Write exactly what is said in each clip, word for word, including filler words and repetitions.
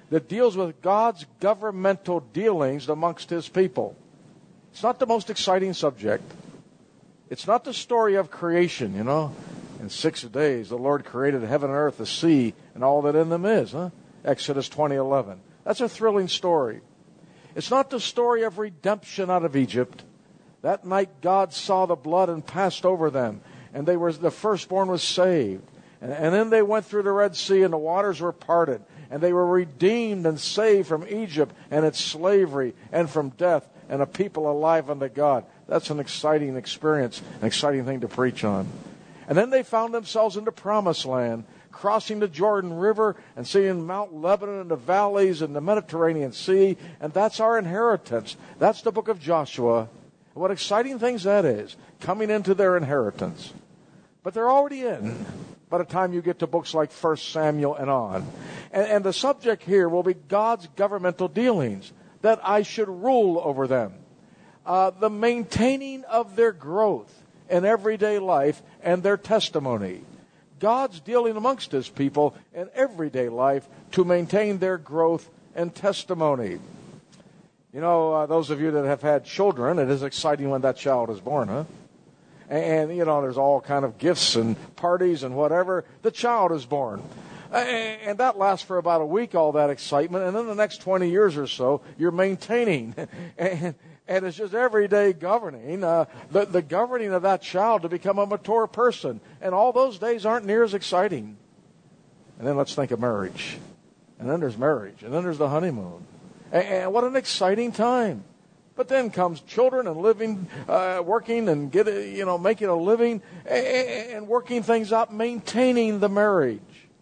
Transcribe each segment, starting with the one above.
that deals with God's governmental dealings amongst his people. It's not the most exciting subject. It's not the story of creation, you know. In six days, the Lord created heaven and earth, the sea, and all that in them is. Huh? Exodus twenty eleven. That's a thrilling story. It's not the story of redemption out of Egypt. That night God saw the blood and passed over them, and they were the firstborn was saved. And, and then they went through the Red Sea, and the waters were parted, and they were redeemed and saved from Egypt and its slavery and from death, and a people alive unto God. That's an exciting experience, an exciting thing to preach on. And then they found themselves in the Promised Land, crossing the Jordan River and seeing Mount Lebanon and the valleys and the Mediterranean Sea, and that's our inheritance. That's the book of Joshua. What exciting things that is, coming into their inheritance. But they're already in by the time you get to books like First Samuel and on. And, and the subject here will be God's governmental dealings, that I should rule over them. Uh, the maintaining of their growth in everyday life and their testimony. God's dealing amongst his people in everyday life to maintain their growth and testimony. You know, uh, those of you that have had children, it is exciting when that child is born, huh? And, and, you know, there's all kind of gifts and parties and whatever. The child is born. And, and that lasts for about a week, all that excitement. And then the next twenty years or so, you're maintaining. and, and it's just everyday governing, uh, the, the governing of that child to become a mature person. And all those days aren't near as exciting. And then let's think of marriage. And then there's marriage. And then there's the honeymoon. And, and what an exciting time. But then comes children and living, uh, working and get, you know, making a living and, and working things out, maintaining the marriage.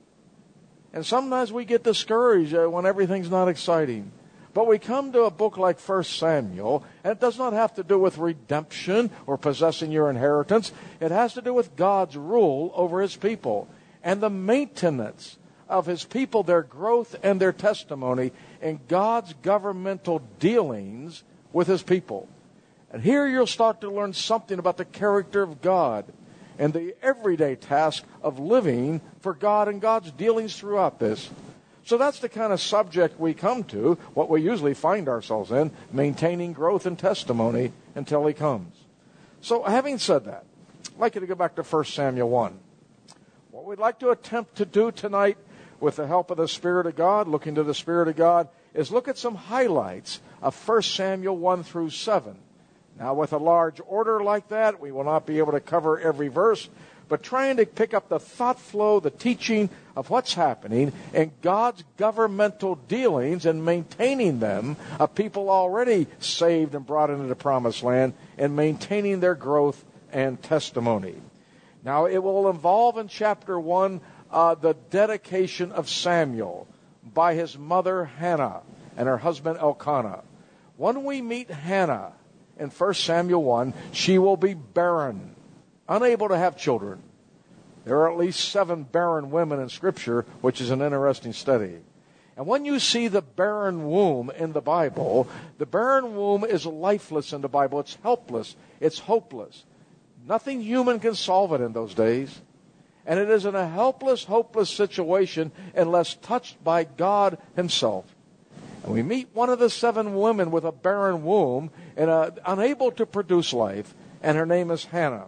And sometimes we get discouraged uh, when everything's not exciting. But we come to a book like First Samuel, and it does not have to do with redemption or possessing your inheritance. It has to do with God's rule over his people and the maintenance of his people, their growth and their testimony, and God's governmental dealings with his people. And here you'll start to learn something about the character of God and the everyday task of living for God and God's dealings throughout this. So that's the kind of subject we come to, what we usually find ourselves in, maintaining growth and testimony until he comes. So having said that, I'd like you to go back to First Samuel one. What we'd like to attempt to do tonight with the help of the Spirit of God, looking to the Spirit of God, is look at some highlights of First Samuel one through seven. Now, with a large order like that, we will not be able to cover every verse, but trying to pick up the thought flow, the teaching of what's happening in God's governmental dealings and maintaining them of people already saved and brought into the Promised Land and maintaining their growth and testimony. Now, it will involve in chapter one uh, the dedication of Samuel by his mother Hannah and her husband Elkanah. When we meet Hannah in First Samuel one, she will be barren, unable to have children. There are at least seven barren women in Scripture, which is an interesting study. And when you see the barren womb in the Bible, the barren womb is lifeless in the Bible. It's helpless. It's hopeless. Nothing human can solve it in those days. And it is in a helpless, hopeless situation unless touched by God himself. And we meet one of the seven women with a barren womb and uh, unable to produce life, and her name is Hannah.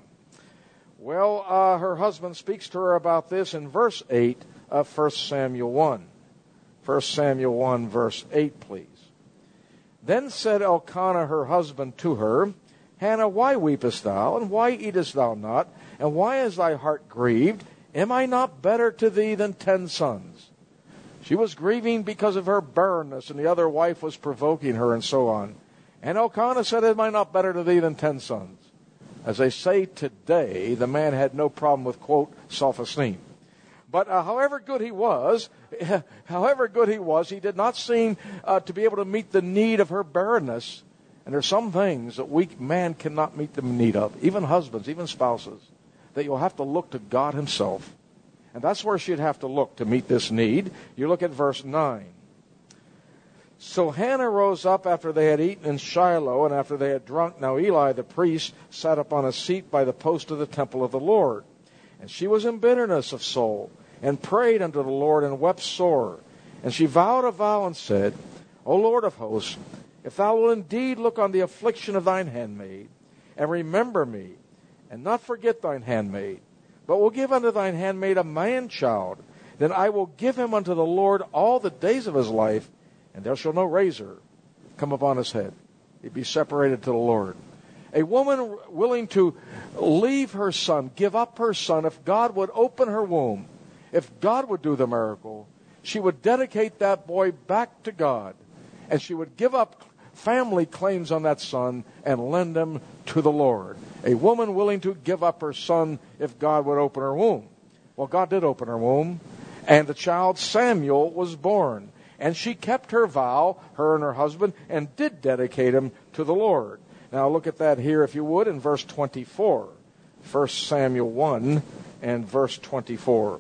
Well, uh, her husband speaks to her about this in verse eight of First Samuel one. First Samuel one, verse eight, please. Then said Elkanah her husband to her, Hannah, why weepest thou, and why eatest thou not, and why is thy heart grieved? Am I not better to thee than ten sons? She was grieving because of her barrenness, and the other wife was provoking her, and so on. And Elkanah said, Am I not better to thee than ten sons? As they say today, the man had no problem with, quote, self-esteem. But uh, however good he was, however good he was, he did not seem uh, to be able to meet the need of her barrenness. And there's some things that weak man cannot meet the need of, even husbands, even spouses, that you'll have to look to God himself. And that's where she'd have to look to meet this need. You look at verse nine. So Hannah rose up after they had eaten in Shiloh, and after they had drunk. Now Eli the priest sat upon a seat by the post of the temple of the Lord. And she was in bitterness of soul, and prayed unto the Lord, and wept sore. And she vowed a vow and said, O Lord of hosts, if thou wilt indeed look on the affliction of thine handmaid, and remember me, and not forget thine handmaid, but will give unto thine handmaid a man-child, then I will give him unto the Lord all the days of his life, and there shall no razor come upon his head. He'd be separated to the Lord. A woman willing to leave her son, give up her son, if God would open her womb, if God would do the miracle, she would dedicate that boy back to God, and she would give up family claims on that son and lend him to the Lord. A woman willing to give up her son if God would open her womb. Well, God did open her womb, and the child Samuel was born. And she kept her vow, her and her husband, and did dedicate him to the Lord. Now look at that here, if you would, in verse twenty-four. First Samuel one and verse twenty-four.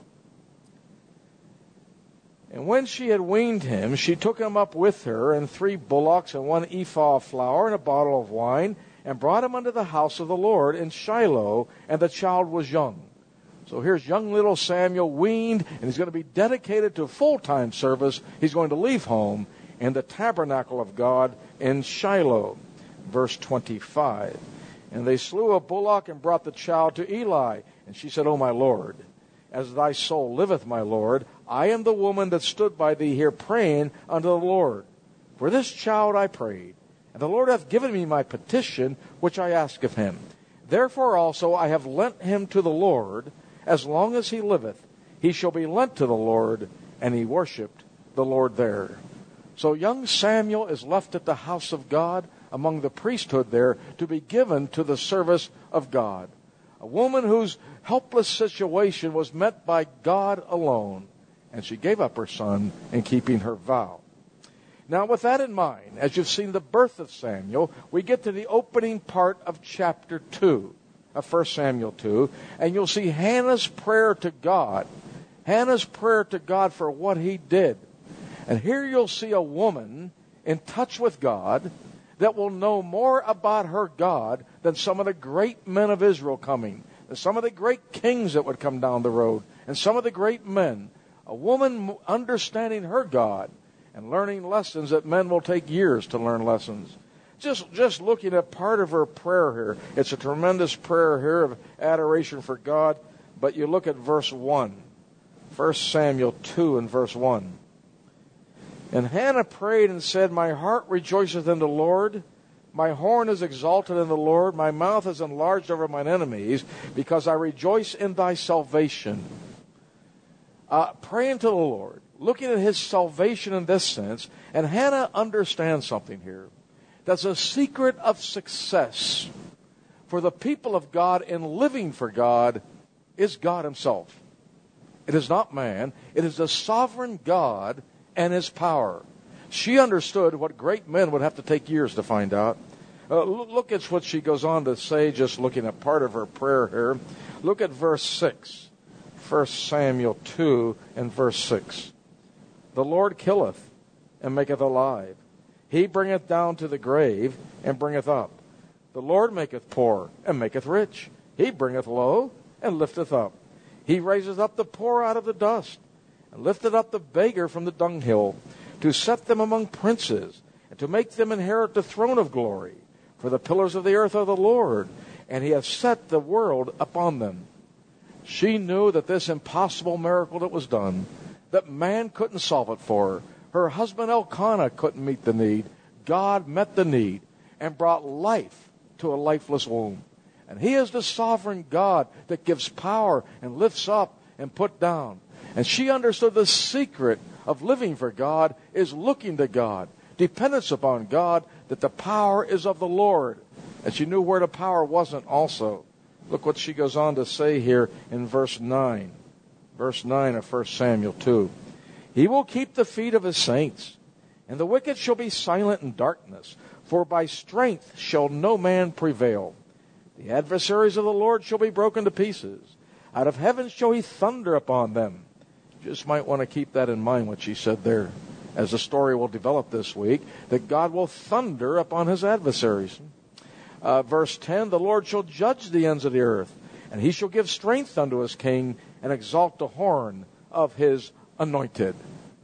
And when she had weaned him, she took him up with her, and three bullocks, and one ephah of flour, and a bottle of wine, and brought him unto the house of the Lord in Shiloh, and the child was young. So here's young little Samuel weaned, and he's going to be dedicated to full-time service. He's going to leave home in the tabernacle of God in Shiloh. Verse twenty-five. And they slew a bullock and brought the child to Eli. And she said, O my Lord, as thy soul liveth, my Lord, I am the woman that stood by thee here praying unto the Lord. For this child I prayed, and the Lord hath given me my petition, which I ask of him. Therefore also I have lent him to the Lord. As long as he liveth, he shall be lent to the Lord. And he worshipped the Lord there. So young Samuel is left at the house of God among the priesthood there to be given to the service of God. A woman whose helpless situation was met by God alone. And she gave up her son in keeping her vow. Now with that in mind, as you've seen the birth of Samuel, we get to the opening part of chapter two. Of First Samuel two, and you'll see Hannah's prayer to God. Hannah's prayer to God for what he did. And here you'll see a woman in touch with God that will know more about her God than some of the great men of Israel coming, and some of the great kings that would come down the road, and some of the great men. A woman understanding her God and learning lessons that men will take years to learn lessons. Just just looking at part of her prayer here. It's a tremendous prayer here of adoration for God. But you look at verse one. First Samuel two and verse one. And Hannah prayed and said, My heart rejoiceth in the Lord. My horn is exalted in the Lord. My mouth is enlarged over mine enemies, because I rejoice in thy salvation. Uh, praying to the Lord. Looking at his salvation in this sense. And Hannah understands something here. That's a secret of success for the people of God in living for God is God himself. It is not man. It is the sovereign God and his power. She understood what great men would have to take years to find out. Uh, look at what she goes on to say, just looking at part of her prayer here. Look at verse six. First Samuel two and verse six. The Lord killeth and maketh alive. He bringeth down to the grave, and bringeth up. The Lord maketh poor, and maketh rich. He bringeth low, and lifteth up. He raiseth up the poor out of the dust, and lifteth up the beggar from the dunghill, to set them among princes, and to make them inherit the throne of glory. For the pillars of the earth are the Lord, and he hath set the world upon them. She knew that this impossible miracle that was done, that man couldn't solve it for her, her husband Elkanah couldn't meet the need. God met the need and brought life to a lifeless womb. And he is the sovereign God that gives power and lifts up and put down. And she understood the secret of living for God is looking to God, dependence upon God, that the power is of the Lord. And she knew where the power wasn't also. Look what she goes on to say here in verse nine. Verse nine of First Samuel two. He will keep the feet of his saints, and the wicked shall be silent in darkness, for by strength shall no man prevail. The adversaries of the Lord shall be broken to pieces. Out of heaven shall he thunder upon them. You just might want to keep that in mind, what she said there, as the story will develop this week, that God will thunder upon his adversaries. Uh, verse ten, the Lord shall judge the ends of the earth, and he shall give strength unto his king, and exalt the horn of his anointed.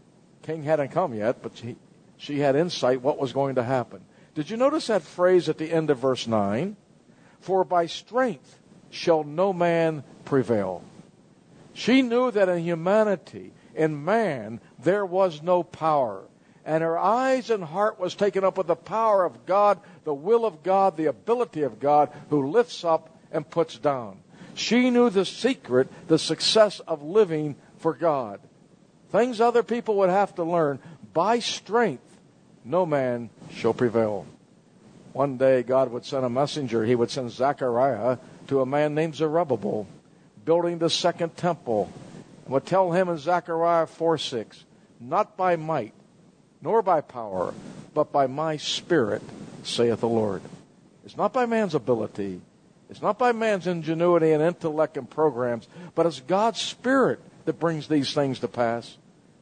King hadn't come yet, but she, she had insight what was going to happen. Did you notice that phrase at the end of verse nine? For by strength shall no man prevail. She knew that in humanity, in man, there was no power. And her eyes and heart was taken up with the power of God, the will of God, the ability of God, who lifts up and puts down. She knew the secret, the success of living for God. Things other people would have to learn. By strength, no man shall prevail. One day, God would send a messenger. He would send Zechariah to a man named Zerubbabel, building the second temple, and would tell him in Zechariah four six, not by might, nor by power, but by my Spirit, saith the Lord. It's not by man's ability. It's not by man's ingenuity and intellect and programs, but it's God's Spirit that brings these things to pass.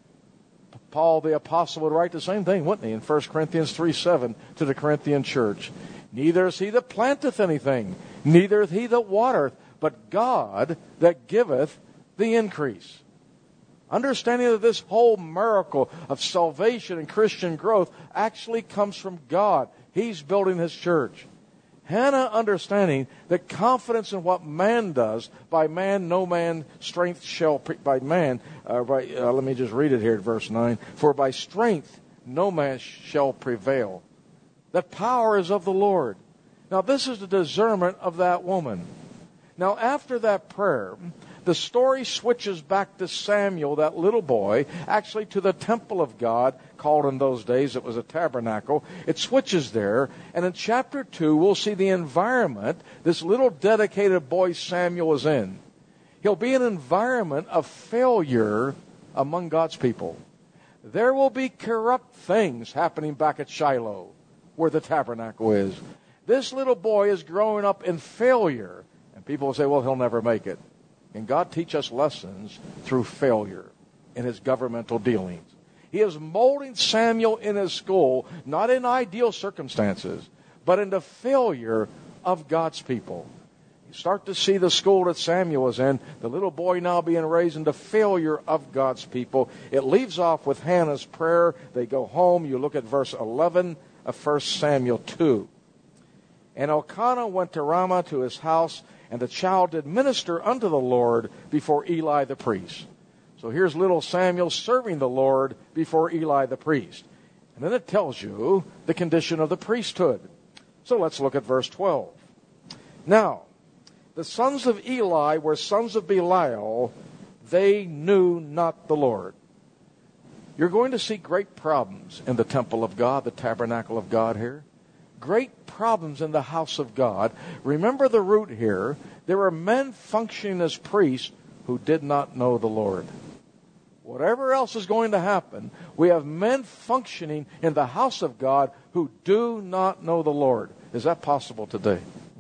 Paul the Apostle would write the same thing, wouldn't he, in First Corinthians three seven to the Corinthian church. Neither is he that planteth anything, neither is he that watereth, but God that giveth the increase. Understanding that this whole miracle of salvation and Christian growth actually comes from God. He's building His church. Hannah understanding that confidence in what man does, by man no man strength shall, pre- by man, uh, by, uh, let me just read it here at verse nine. For by strength no man shall prevail. That power is of the Lord. Now this is the discernment of that woman. Now after that prayer, the story switches back to Samuel, that little boy, actually to the temple of God, called in those days, it was a tabernacle. It switches there, and in chapter two, we'll see the environment this little dedicated boy Samuel is in. He'll be an environment of failure among God's people. There will be corrupt things happening back at Shiloh, where the tabernacle is. This little boy is growing up in failure, and people will say, well, he'll never make it. And God teach us lessons through failure in His governmental dealings. He is molding Samuel in his school, not in ideal circumstances, but in the failure of God's people. You start to see the school that Samuel was in, the little boy now being raised in the failure of God's people. It leaves off with Hannah's prayer. They go home. You look at verse eleven of First Samuel two. And Elkanah went to Ramah to his house, and the child did minister unto the Lord before Eli the priest. So here's little Samuel serving the Lord before Eli the priest. And then it tells you the condition of the priesthood. So let's look at verse twelve. Now, the sons of Eli were sons of Belial. They knew not the Lord. You're going to see great problems in the temple of God, the tabernacle of God here. Great problems in the house of God. Remember the root here. There were men functioning as priests who did not know the Lord. Whatever else is going to happen, we have men functioning in the house of God who do not know the Lord. Is that possible today?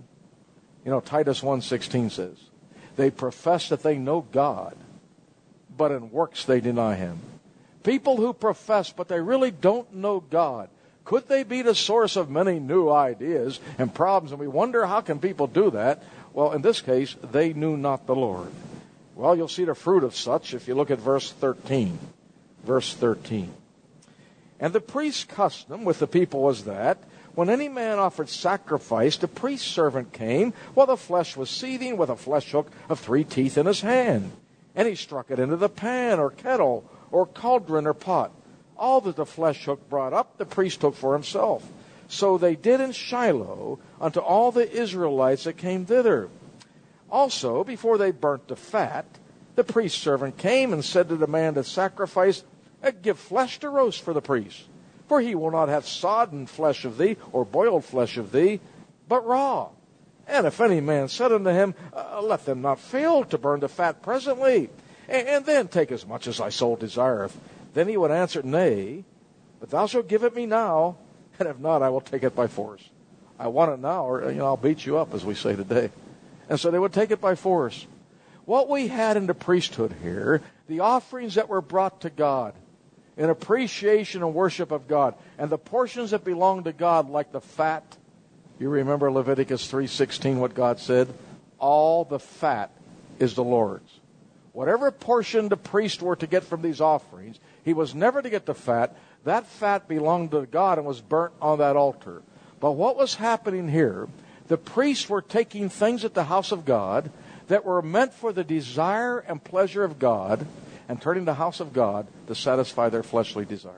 You know, Titus one sixteen says, they profess that they know God, but in works they deny Him. People who profess, but they really don't know God. Could they be the source of many new ideas and problems? And we wonder, how can people do that? Well, in this case, they knew not the Lord. Well, you'll see the fruit of such if you look at verse thirteen. Verse thirteen. And the priest's custom with the people was that when any man offered sacrifice, the priest's servant came while the flesh was seething with a flesh hook of three teeth in his hand. And he struck it into the pan or kettle or cauldron or pot. All that the flesh hook brought up, the priest took for himself. So they did in Shiloh unto all the Israelites that came thither. Also, before they burnt the fat, the priest's servant came and said to the man that sacrificed, give flesh to roast for the priest, for he will not have sodden flesh of thee, or boiled flesh of thee, but raw. And if any man said unto him, uh, let them not fail to burn the fat presently, and, and then take as much as thy soul desireth. Then he would answer, nay, but thou shalt give it me now, and if not, I will take it by force. I want it now, or you know, I'll beat you up, as we say today. And so they would take it by force. What we had in the priesthood here, the offerings that were brought to God, in appreciation and worship of God, and the portions that belong to God, like the fat. You remember Leviticus three sixteen, what God said? All the fat is the Lord's. Whatever portion the priest were to get from these offerings, he was never to get the fat. That fat belonged to God and was burnt on that altar. But what was happening here, the priests were taking things at the house of God that were meant for the desire and pleasure of God and turning the house of God to satisfy their fleshly desires.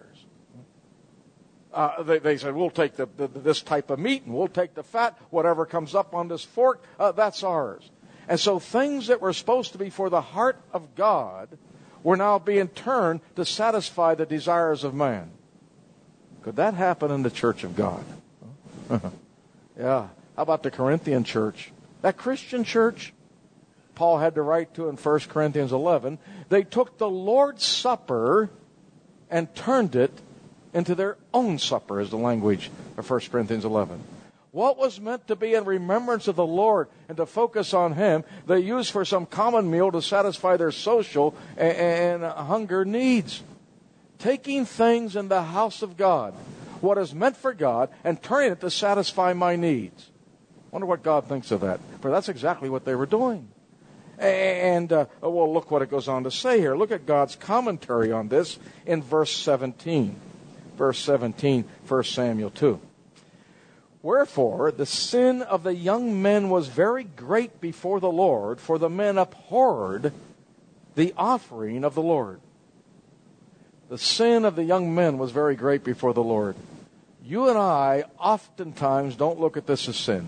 Uh, they, they said, we'll take the, the, this type of meat and we'll take the fat, whatever comes up on this fork, uh, that's ours. And so things that were supposed to be for the heart of God were now being turned to satisfy the desires of man. Could that happen in the church of God? Yeah. How about the Corinthian church? That Christian church, Paul had to write to in First Corinthians eleven, they took the Lord's Supper and turned it into their own supper, is the language of First Corinthians eleven. What was meant to be in remembrance of the Lord and to focus on Him, they used for some common meal to satisfy their social and, and hunger needs. Taking things in the house of God, what is meant for God, and turning it to satisfy my needs. Wonder what God thinks of that. For that's exactly what they were doing. And, uh, well, look what it goes on to say here. Look at God's commentary on this in verse seventeen. Verse seventeen, First Samuel two. Wherefore, the sin of the young men was very great before the Lord, for the men abhorred the offering of the Lord. The sin of the young men was very great before the Lord. You and I oftentimes don't look at this as sin.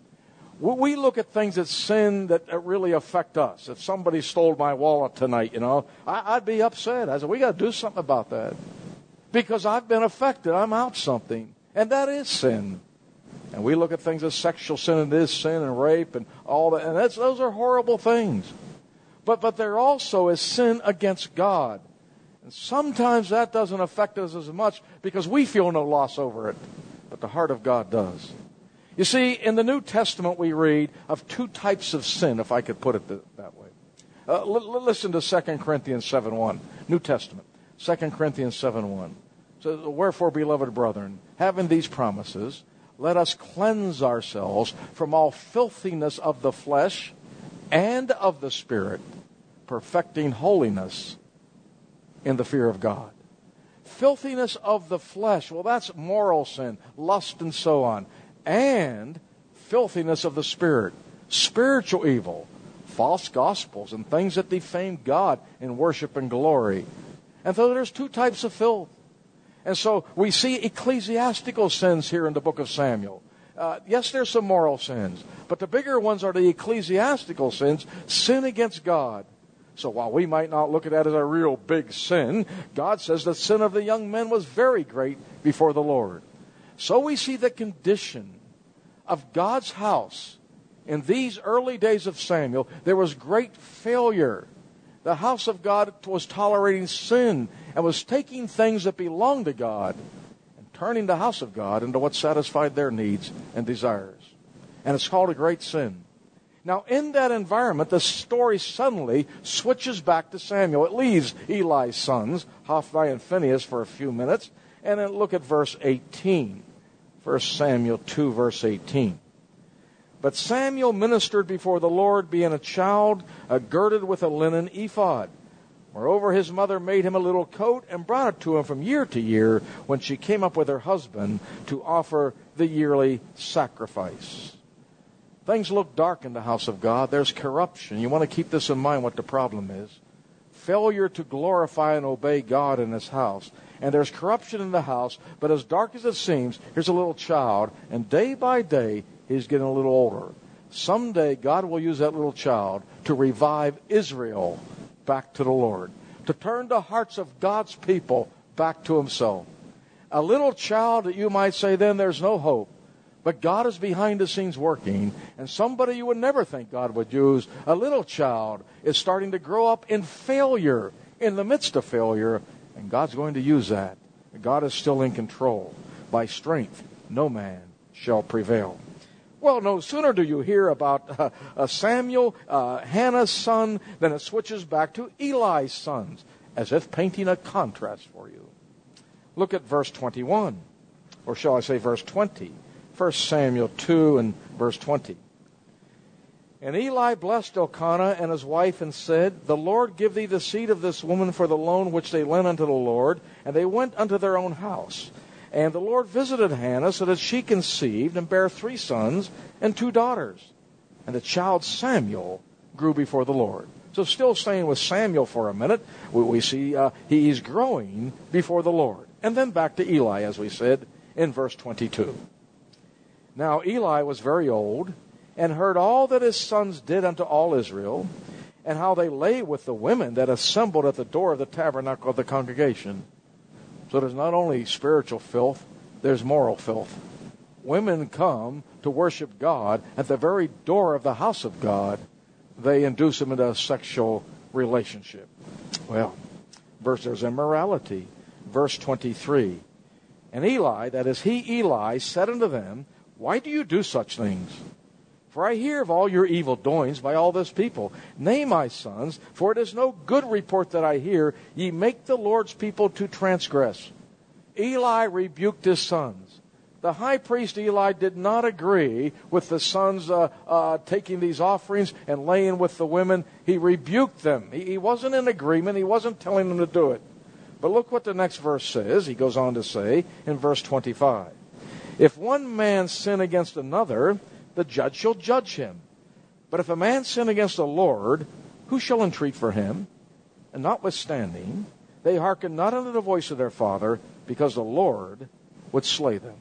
We look at things as sin that really affect us. If somebody stole my wallet tonight, you know, I'd be upset. I said, we got to do something about that. Because I've been affected. I'm out something. And that is sin. And we look at things as sexual sin, and it is sin, and rape, and all that. And that's, those are horrible things. But, but there also is sin against God. And sometimes that doesn't affect us as much because we feel no loss over it. But the heart of God does. You see, in the New Testament we read of two types of sin, if I could put it th- that way. Uh, l- listen to Second Corinthians seven one, New Testament. Second Corinthians seven one. So, wherefore, beloved brethren, having these promises, let us cleanse ourselves from all filthiness of the flesh and of the Spirit, perfecting holiness in the fear of God. Filthiness of the flesh, well, that's moral sin, lust and so on. And filthiness of the Spirit, spiritual evil, false gospels, and things that defame God in worship and glory. And so there's two types of filth. And so we see ecclesiastical sins here in the book of Samuel. Uh, yes, there's some moral sins, but the bigger ones are the ecclesiastical sins, sin against God. So while we might not look at that as a real big sin, God says the sin of the young men was very great before the Lord. So we see the condition of God's house in these early days of Samuel. There was great failure. The house of God was tolerating sin and was taking things that belonged to God and turning the house of God into what satisfied their needs and desires. And it's called a great sin. Now, in that environment, the story suddenly switches back to Samuel. It leaves Eli's sons, Hophni and Phinehas, for a few minutes. And then look at verse eighteen. First Samuel two, verse eighteen. But Samuel ministered before the Lord, being a child, uh, girded with a linen ephod. Moreover, his mother made him a little coat and brought it to him from year to year when she came up with her husband to offer the yearly sacrifice. Things look dark in the house of God. There's corruption. You want to keep this in mind, what the problem is. Failure to glorify and obey God in His house. And there's corruption in the house, but as dark as it seems, here's a little child, and day by day, he's getting a little older. Someday, God will use that little child to revive Israel back to the Lord, to turn the hearts of God's people back to Himself. A little child that you might say, then there's no hope. But God is behind the scenes working, and somebody you would never think God would use, a little child, is starting to grow up in failure, in the midst of failure, and God's going to use that. God is still in control. By strength, no man shall prevail. Well, no sooner do you hear about uh, uh, Samuel, uh, Hannah's son, than it switches back to Eli's sons, as if painting a contrast for you. Look at verse twenty-one, or shall I say verse twenty. First Samuel two and verse twenty. And Eli blessed Elkanah and his wife and said, The Lord give thee the seed of this woman for the loan which they lent unto the Lord. And they went unto their own house. And the Lord visited Hannah so that she conceived and bare three sons and two daughters. And the child Samuel grew before the Lord. So still staying with Samuel for a minute, we, we see uh, he's growing before the Lord. And then back to Eli, as we said, in verse twenty-two. Now Eli was very old, and heard all that his sons did unto all Israel, and how they lay with the women that assembled at the door of the tabernacle of the congregation. So there's not only spiritual filth, there's moral filth. Women come to worship God at the very door of the house of God. They induce them into a sexual relationship. Well, verse there's immorality. Verse twenty-three. And Eli, that is he, Eli, said unto them, Why do you do such things? For I hear of all your evil doings by all this people. Nay, my sons, for it is no good report that I hear. Ye make the Lord's people to transgress. Eli rebuked his sons. The high priest Eli did not agree with the sons uh, uh, taking these offerings and laying with the women. He rebuked them. He, he wasn't in agreement. He wasn't telling them to do it. But look what the next verse says. He goes on to say in verse twenty-five. If one man sin against another, the judge shall judge him. But if a man sin against the Lord, who shall entreat for him? And notwithstanding, they hearkened not unto the voice of their father, because the Lord would slay them.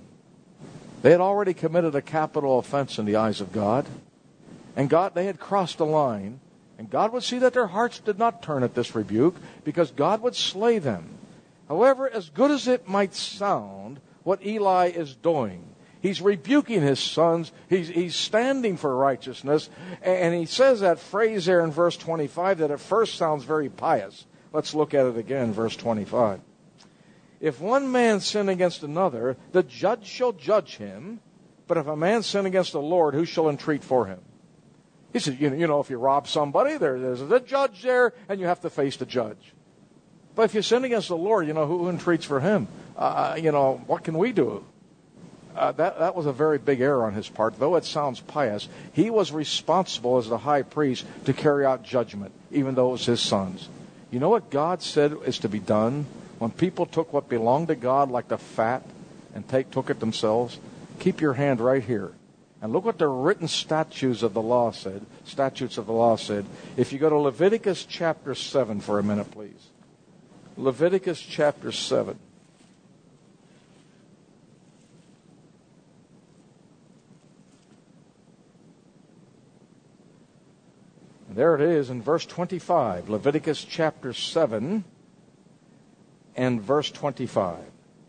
They had already committed a capital offense in the eyes of God. And God, they had crossed the line. And God would see that their hearts did not turn at this rebuke, because God would slay them. However, as good as it might sound, what Eli is doing, he's rebuking his sons. He's, he's standing for righteousness. And he says that phrase there in verse twenty-five that at first sounds very pious. Let's look at it again, verse twenty-five. If one man sin against another, the judge shall judge him. But if a man sin against the Lord, who shall entreat for him? He said, you know, you know if you rob somebody, there, there's a judge there, and you have to face the judge. But if you sin against the Lord, you know, who entreats for him? Uh, you know, what can we do? Uh, that, that was a very big error on his part. Though it sounds pious, he was responsible as the high priest to carry out judgment, even though it was his sons. You know what God said is to be done? When people took what belonged to God, like the fat, and take, took it themselves, keep your hand right here. And look what the written statutes of the law said. Statutes of the law said. If you go to Leviticus chapter seven for a minute, please. Leviticus chapter seven. And there it is in verse twenty-five. Leviticus chapter seven and verse twenty-five.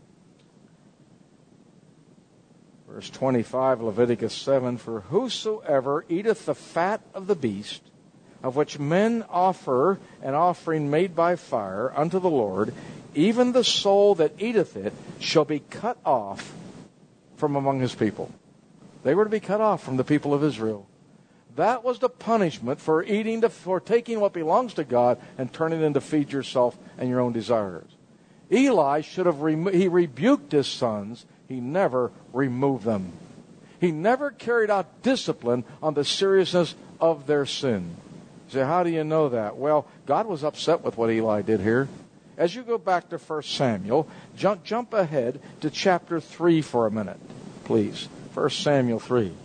Verse twenty-five, Leviticus seven, For whosoever eateth the fat of the beast, of which men offer an offering made by fire unto the Lord, even the soul that eateth it shall be cut off from among his people. They were to be cut off from the people of Israel. That was the punishment for eating, the, for taking what belongs to God and turning it into feed yourself and your own desires. Eli should have, remo- he rebuked his sons. He never removed them. He never carried out discipline on the seriousness of their sin. You say, how do you know that? Well, God was upset with what Eli did here. As you go back to First Samuel, jump, jump ahead to chapter three for a minute, please. First Samuel three.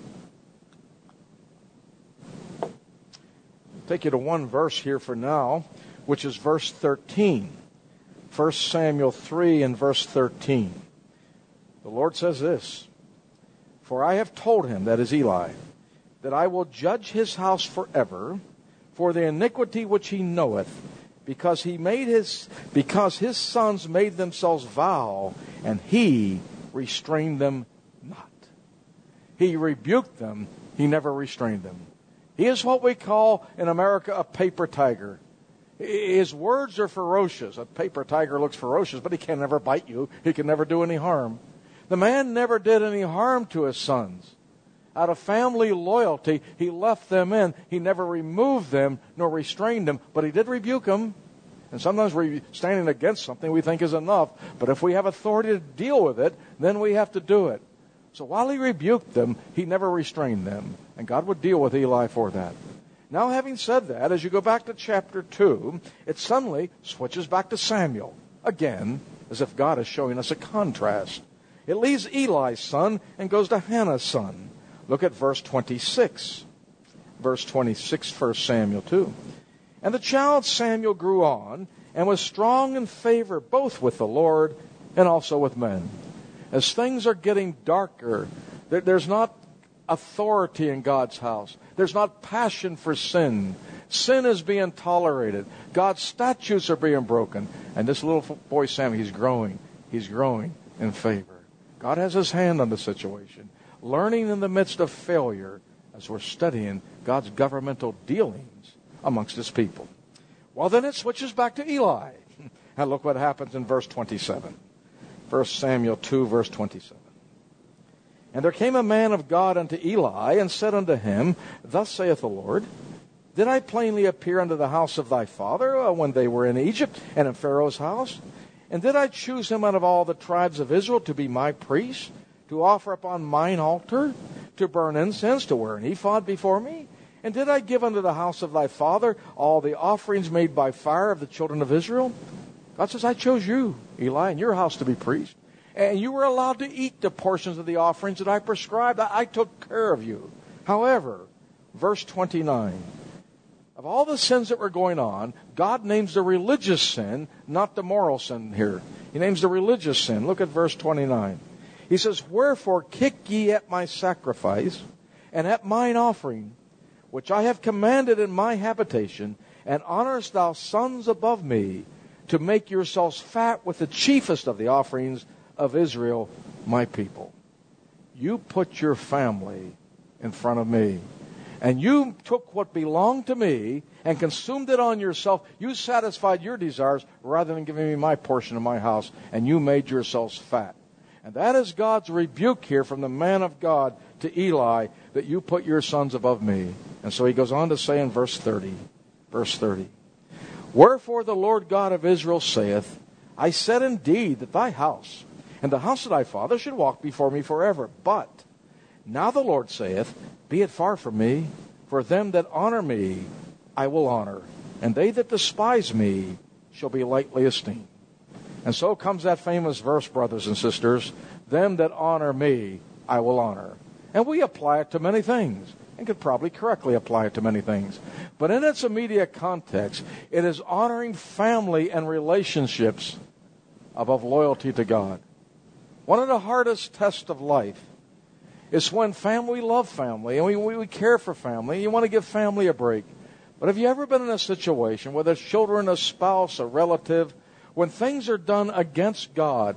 Take you to one verse here for now, which is verse thirteen. First Samuel three and verse thirteen. The Lord says this, For I have told him, that is Eli, that I will judge his house forever for the iniquity which he knoweth, because he made his because his sons made themselves vow, and he restrained them not. He rebuked them, he never restrained them. He is what we call in America a paper tiger. His words are ferocious. A paper tiger looks ferocious, but he can never bite you. He can never do any harm. The man never did any harm to his sons. Out of family loyalty, he left them in. He never removed them nor restrained them, but he did rebuke them. And sometimes we're standing against something we think is enough, but if we have authority to deal with it, then we have to do it. So while he rebuked them, he never restrained them. And God would deal with Eli for that. Now, having said that, as you go back to chapter two, it suddenly switches back to Samuel. Again, as if God is showing us a contrast. It leaves Eli's son and goes to Hannah's son. Look at verse twenty-six. Verse twenty-six, First Samuel two. And the child Samuel grew on and was strong in favor both with the Lord and also with men. As things are getting darker, there, there's not authority in God's house. There's not passion for sin. Sin is being tolerated. God's statutes are being broken. And this little boy Samuel, he's growing. He's growing in favor. God has his hand on the situation. Learning in the midst of failure as we're studying God's governmental dealings amongst his people. Well, then it switches back to Eli. And look what happens in verse twenty-seven. First Samuel two, verse twenty-seven. And there came a man of God unto Eli, and said unto him, Thus saith the Lord, Did I plainly appear unto the house of thy father when they were in Egypt and in Pharaoh's house? And did I choose him out of all the tribes of Israel to be my priest, to offer upon mine altar, to burn incense, to wear an ephod before me? And did I give unto the house of thy father all the offerings made by fire of the children of Israel? God says, I chose you, Eli, and your house to be priest. And you were allowed to eat the portions of the offerings that I prescribed. I, I took care of you. However, verse twenty-nine, of all the sins that were going on, God names the religious sin, not the moral sin here. He names the religious sin. Look at verse twenty-nine. He says, Wherefore kick ye at my sacrifice, and at mine offering, which I have commanded in my habitation, and honorest thou sons above me, to make yourselves fat with the chiefest of the offerings of Israel, my people. You put your family in front of me, and you took what belonged to me and consumed it on yourself. You satisfied your desires rather than giving me my portion of my house, and you made yourselves fat. And that is God's rebuke here from the man of God to Eli, that you put your sons above me. And so he goes on to say in verse thirty, verse thirty, Wherefore the Lord God of Israel saith, I said indeed that thy house and the house of thy father should walk before me forever. But now the Lord saith, Be it far from me, for them that honor me I will honor, and they that despise me shall be lightly esteemed. And so comes that famous verse, brothers and sisters, Them that honor me I will honor. And we apply it to many things, and could probably correctly apply it to many things. But in its immediate context, it is honoring family and relationships above loyalty to God. One of the hardest tests of life is when family, we love family, and we, we, we care for family. You want to give family a break. But have you ever been in a situation, whether it's children, a spouse, a relative, when things are done against God?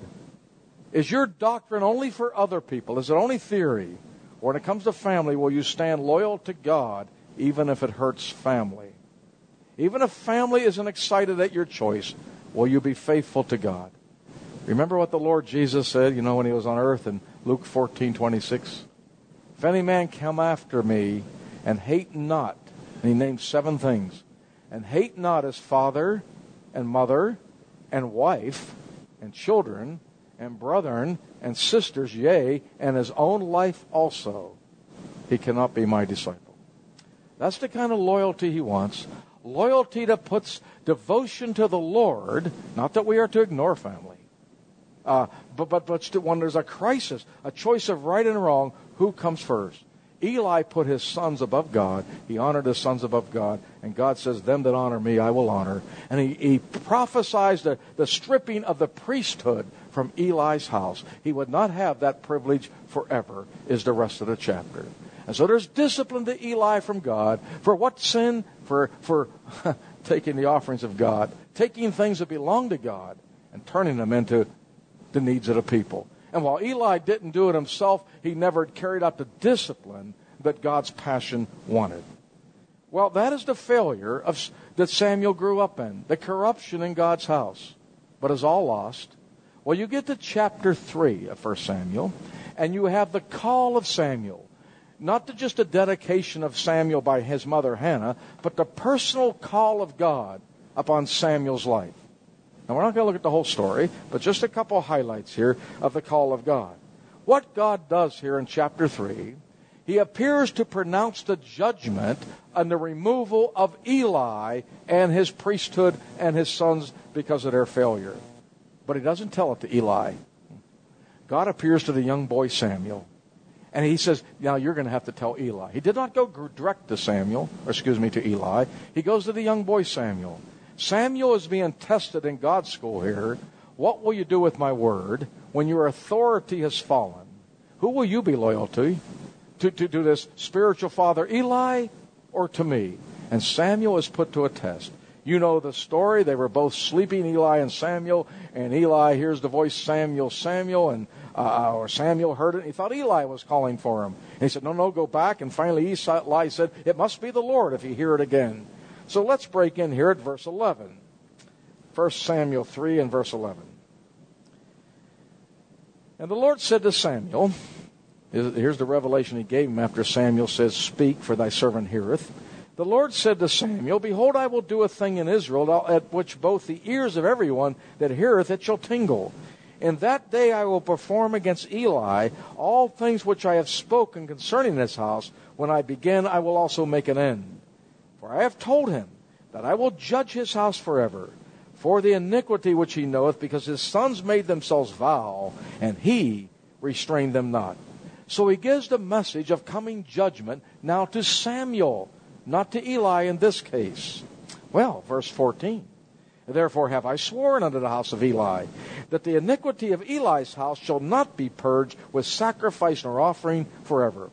Is your doctrine only for other people? Is it only theory? Or when it comes to family, will you stand loyal to God even if it hurts family? Even if family isn't excited at your choice, will you be faithful to God? Remember what the Lord Jesus said, you know, when he was on earth in Luke fourteen twenty-six? If any man come after me and hate not, and he named seven things, and hate not his father and mother and wife and children and brethren and sisters, yea, and his own life also, he cannot be my disciple. That's the kind of loyalty he wants. Loyalty that puts devotion to the Lord, not that we are to ignore family. Uh, but, but, but when there's a crisis, a choice of right and wrong, who comes first? Eli put his sons above God. He honored his sons above God. And God says, them that honor me, I will honor. And he, he prophesies the, the stripping of the priesthood from Eli's house. He would not have that privilege forever, is the rest of the chapter. And so there's discipline to Eli from God. For what sin? For, for taking the offerings of God, taking things that belong to God, and turning them into the needs of the people. And while Eli didn't do it himself, he never carried out the discipline that God's passion wanted. Well, that is the failure of, that Samuel grew up in, the corruption in God's house. But is all lost? Well, you get to chapter three of First Samuel, and you have the call of Samuel. Not to just a dedication of Samuel by his mother Hannah, but the personal call of God upon Samuel's life. Now, we're not going to look at the whole story, but just a couple highlights here of the call of God. what God does here in chapter three, He appears to pronounce the judgment on the removal of Eli and his priesthood and his sons because of their failure. But He doesn't tell it to Eli. God appears to the young boy Samuel, and He says, now you're going to have to tell Eli. He did not go direct to Samuel, or excuse me, to Eli. He goes to the young boy Samuel. Samuel is being tested in God's school here. What will you do with my word when your authority has fallen? Who will you be loyal to? To, to, to this spiritual father Eli or to me? And Samuel is put to a test. You know the story. They were both sleeping, Eli and Samuel, and Eli hears the voice, Samuel, Samuel, and uh, or Samuel heard it, and he thought Eli was calling for him. And he said, no, no, go back. And finally Eli said, it must be the Lord if you hear it again. So let's break in here at verse eleven. First Samuel three and verse eleven. And the Lord said to Samuel, here's the revelation He gave him after Samuel says, speak, for thy servant heareth. The Lord said to Samuel, behold, I will do a thing in Israel at which both the ears of everyone that heareth it shall tingle. In that day I will perform against Eli all things which I have spoken concerning this house. When I begin, I will also make an end. For I have told him that I will judge his house forever for the iniquity which he knoweth, because his sons made themselves vow, and he restrained them not. So He gives the message of coming judgment now to Samuel, not to Eli in this case. Well, verse fourteen. Therefore have I sworn unto the house of Eli, that the iniquity of Eli's house shall not be purged with sacrifice nor offering forever.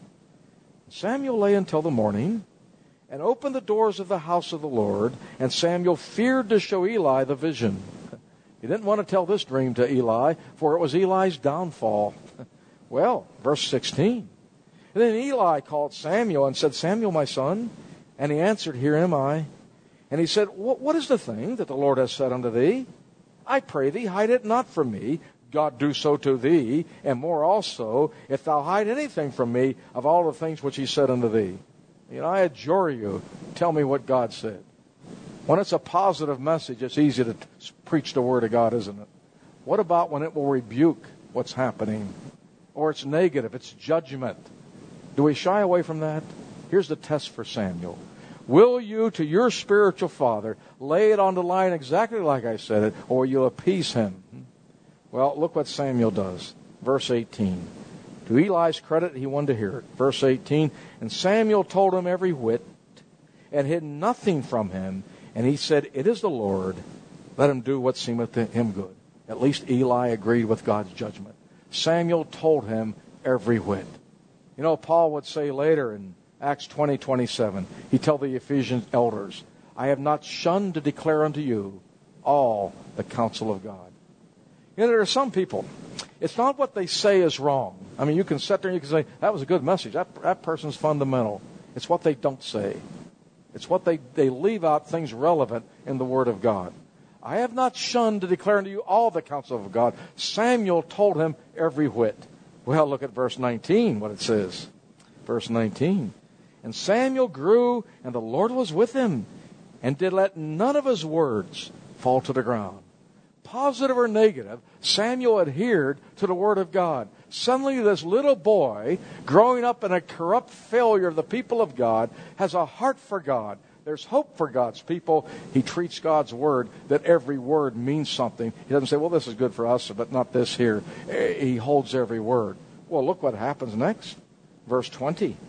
Samuel lay until the morning, and opened the doors of the house of the Lord, and Samuel feared to show Eli the vision. He didn't want to tell this dream to Eli, for it was Eli's downfall. Well, verse sixteen. And then Eli called Samuel and said, Samuel, my son. And he answered, here am I. And he said, what is the thing that the Lord has said unto thee? I pray thee, hide it not from me. God do so to thee, and more also, if thou hide anything from me of all the things which He said unto thee. You know, I adjure you, tell me what God said. When it's a positive message, it's easy to preach the Word of God, isn't it? What about when it will rebuke what's happening? Or it's negative, it's judgment. Do we shy away from that? Here's the test for Samuel. Will you, to your spiritual father, lay it on the line exactly like I said it, or you'll appease him? Well, look what Samuel does. Verse eighteen. To Eli's credit, he wanted to hear it. Verse eighteen, and Samuel told him every whit, and hid nothing from him. And he said, it is the Lord. Let him do what seemeth to him good. At least Eli agreed with God's judgment. Samuel told him every whit. You know, Paul would say later in Acts twenty twenty-seven, he told the Ephesian elders, I have not shunned to declare unto you all the counsel of God. You know, there are some people, it's not what they say is wrong. I mean, you can sit there and you can say, that was a good message. That, that person's fundamental. It's what they don't say. It's what they, they leave out things relevant in the Word of God. I have not shunned to declare unto you all the counsel of God. Samuel told him every whit. Well, look at verse nineteen, what it says. Verse nineteen. And Samuel grew, and the Lord was with him, and did let none of his words fall to the ground. Positive or negative, Samuel adhered to the Word of God. Suddenly this little boy, growing up in a corrupt failure of the people of God, has a heart for God. There's hope for God's people. He treats God's Word that every word means something. He doesn't say, well, this is good for us, but not this here. He holds every word. Well, look what happens next. Verse twenty.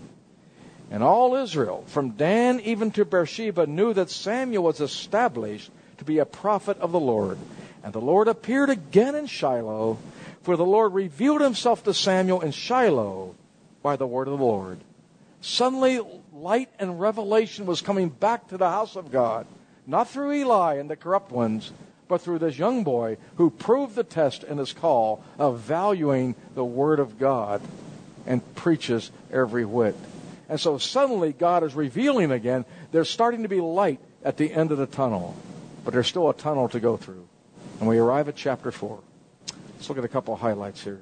And all Israel, from Dan even to Beersheba, knew that Samuel was established to be a prophet of the Lord. And the Lord appeared again in Shiloh, for the Lord revealed Himself to Samuel in Shiloh by the word of the Lord. Suddenly, light and revelation was coming back to the house of God, not through Eli and the corrupt ones, but through this young boy who proved the test in his call of valuing the Word of God and preaches every whit. And so suddenly God is revealing again, there's starting to be light at the end of the tunnel, but there's still a tunnel to go through. And we arrive at chapter four. Let's look at a couple of highlights here.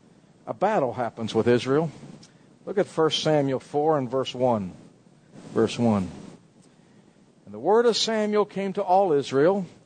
A battle happens with Israel. Look at First Samuel four and verse one. Verse one. And the word of Samuel came to all Israel,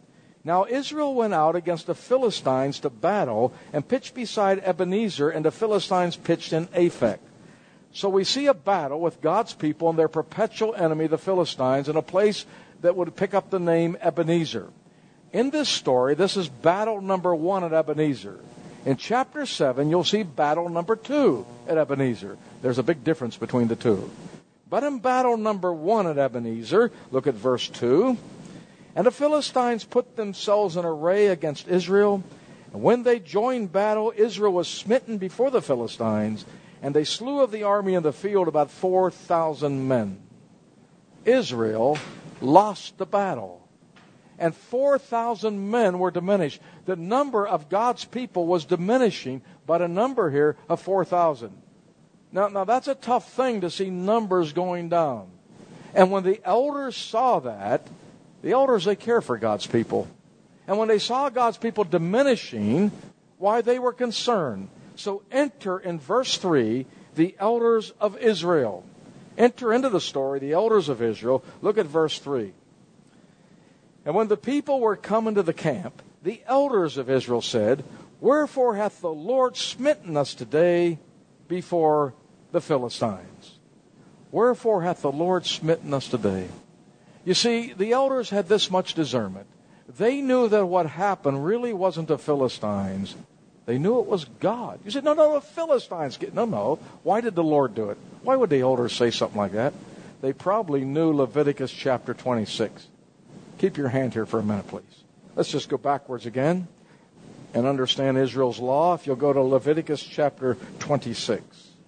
Now Israel went out against the Philistines to battle and pitched beside Ebenezer, and the Philistines pitched in Aphek. So we see a battle with God's people and their perpetual enemy, the Philistines, in a place that would pick up the name Ebenezer. In this story, this is battle number one at Ebenezer. In chapter seven, you'll see battle number two at Ebenezer. There's a big difference between the two. But in battle number one at Ebenezer, look at verse two. And the Philistines put themselves in array against Israel. And when they joined battle, Israel was smitten before the Philistines, and they slew of the army in the field about four thousand men. Israel lost the battle, and four thousand men were diminished. The number of God's people was diminishing, but a number here of four thousand. Now, now that's a tough thing to see numbers going down. And when the elders saw that, the elders, they care for God's people. And when they saw God's people diminishing, why, they were concerned. So enter in verse three, the elders of Israel. Enter into the story, the elders of Israel. Look at verse three. And when the people were come into the camp, the elders of Israel said, Wherefore hath the Lord smitten us today before the Philistines? Wherefore hath the Lord smitten us today? You see, the elders had this much discernment. They knew that what happened really wasn't the Philistines. They knew it was God. You said, no, no, the Philistines. No, no. Why did the Lord do it? Why would the elders say something like that? They probably knew Leviticus chapter twenty-six. Keep your hand here for a minute, please. Let's just go backwards again and understand Israel's law. If you'll go to Leviticus chapter twenty-six.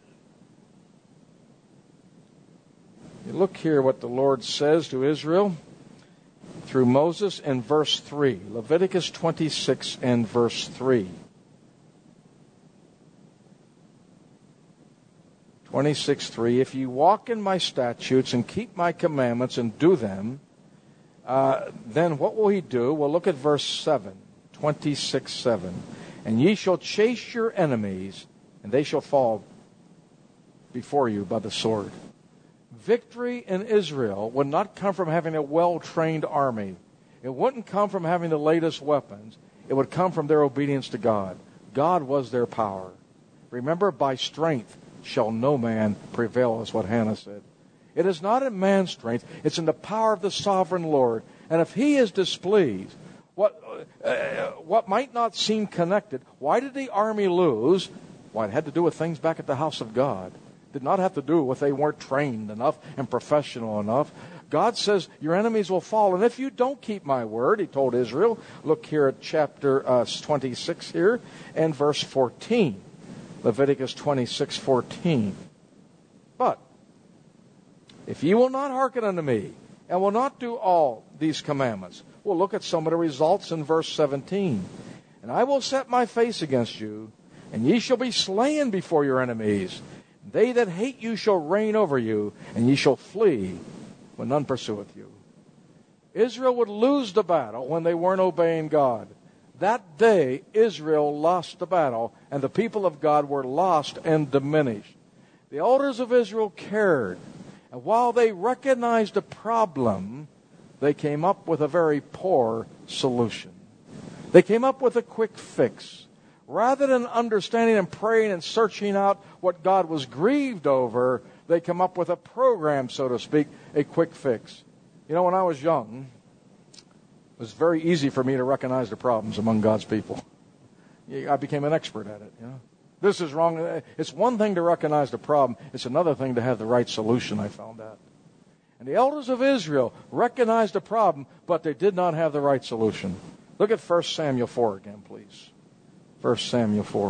You look here what the Lord says to Israel through Moses in verse three. Leviticus twenty-six and verse three. twenty-six three. If ye walk in my statutes and keep my commandments and do them, uh, then what will he do? Well, look at verse seven. twenty-six seven. And ye shall chase your enemies, and they shall fall before you by the sword. Victory in Israel would not come from having a well-trained army. It wouldn't come from having the latest weapons. It would come from their obedience to God. God was their power. Remember, by strength shall no man prevail, is what Hannah said. It is not in man's strength. It's in the power of the sovereign Lord. And if he is displeased, what, uh, what might not seem connected, why did the army lose? Why, it had to do with things back at the house of God. Did not have to do with they weren't trained enough and professional enough. God says your enemies will fall. And if you don't keep my word, he told Israel, look here at chapter uh, twenty-six here and verse fourteen. Leviticus twenty-six fourteen. But if ye will not hearken unto me and will not do all these commandments, we'll look at some of the results in verse seventeen. And I will set my face against you, and ye shall be slain before your enemies. They that hate you shall reign over you, and ye shall flee when none pursueth you. Israel would lose the battle when they weren't obeying God. That day, Israel lost the battle, and the people of God were lost and diminished. The elders of Israel cared, and while they recognized the problem, they came up with a very poor solution. They came up with a quick fix. Rather than understanding and praying and searching out what God was grieved over, they come up with a program, so to speak, a quick fix. You know, when I was young, it was very easy for me to recognize the problems among God's people. I became an expert at it. You know, this is wrong. It's one thing to recognize the problem. It's another thing to have the right solution, I found out. And the elders of Israel recognized the problem, but they did not have the right solution. Look at First Samuel four again, please. First Samuel four.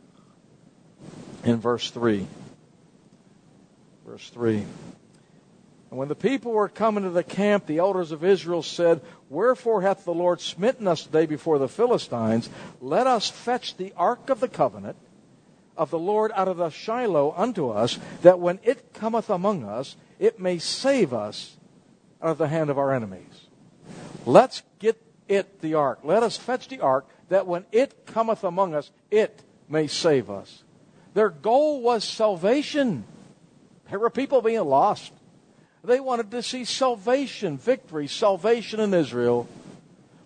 In verse three. Verse three. And when the people were coming to the camp, the elders of Israel said, Wherefore hath the Lord smitten us today before the Philistines? Let us fetch the ark of the covenant of the Lord out of the Shiloh unto us, that when it cometh among us, it may save us out of the hand of our enemies. Let's get it, the ark. Let us fetch the ark, that when it cometh among us, it may save us. Their goal was salvation. There were people being lost. They wanted to see salvation, victory, salvation in Israel.